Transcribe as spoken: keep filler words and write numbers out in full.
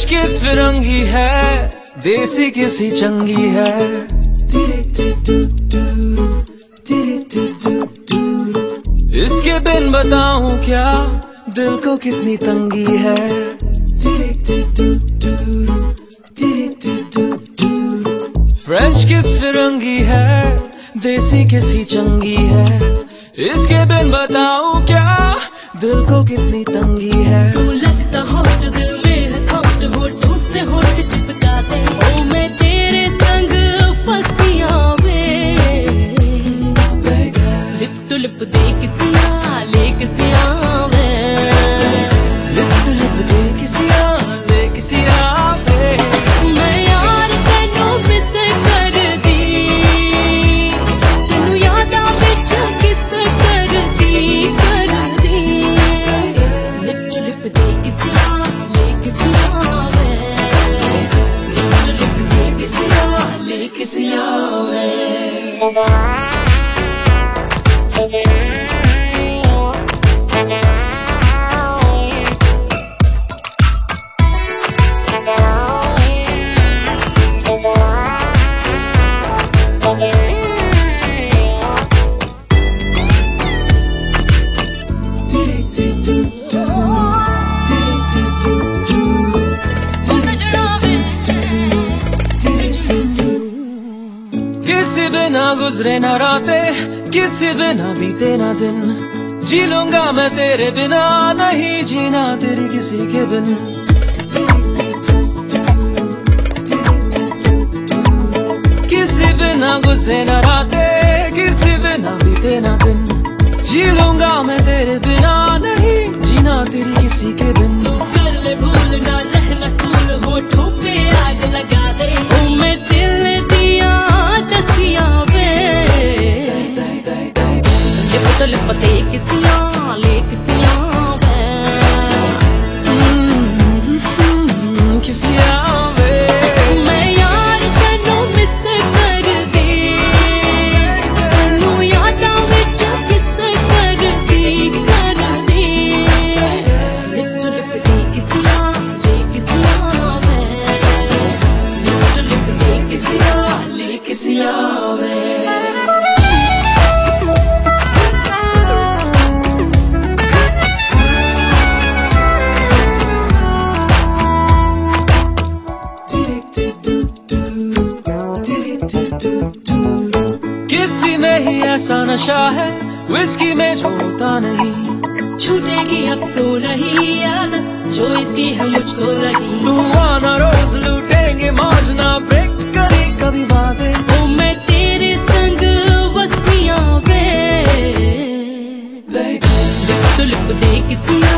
किस फिरंगी है, देसी किसी चंगी है। इसके बिन बताऊं क्या, दिल को कितनी तंगी है। फ्रेंच किस फिरंगी है, देसी किसी चंगी है। इसके बिन बताऊं क्या, दिल को कितनी तंगी है। तू लगता होट दिल में है खोट, होठों से होठ चिपका दे। ओ मैं तेरे संग फंसिया वे, लिप टू लिप दे किसिया ले किसिया वे, लिप टू लिप दे किसिया ले किसिया वे। मैं यार तेनू मिस कर दी, तेनू याद आवे जा किस कर दी कर दी। लिप टू लिप दे किसिया ले किसिया वे, लिप टू लिप दे किसिया ले किसिया वे। किसी बिना गुजरे ना रातें, किसी बिना बीते ना दिन। जी लूंगा मैं तेरे बिना, नहीं जीना तेरी किसी के बिन। किसी बिना गुजरे ना रातें, किसी बिना बीते ना दिन। जी लूंगा मैं तेरे बिना, नहीं जीना तेरी किसी के बिन। तू कर ले भूल ना रहना तूल, होठों पे आग लगा दे। ओ मैं दिल दिया दसिया वे, लिप तो लिप दे किसिया ले किसिया वे, किसिया वे। मैं यार तेनू मिस कर दी, तेनू याद आवे जा किस कर दी कर दी। लिप तो लिप दे किसिया ले किसिया वे, लिप तो लिप दे किसिया ले किसिया वे। किसी में ही ऐसा नशा है, विस्की में जो होता नहीं। छूटेगी अब तो रही आदत, जो इसकी है मुझको रही। तू आना रोज लूटेंगे मौज, ना ब्रेक करी कभी बातें। ओ मैं तेरे संग बसिया वे, लिप तो लिप दे किसिया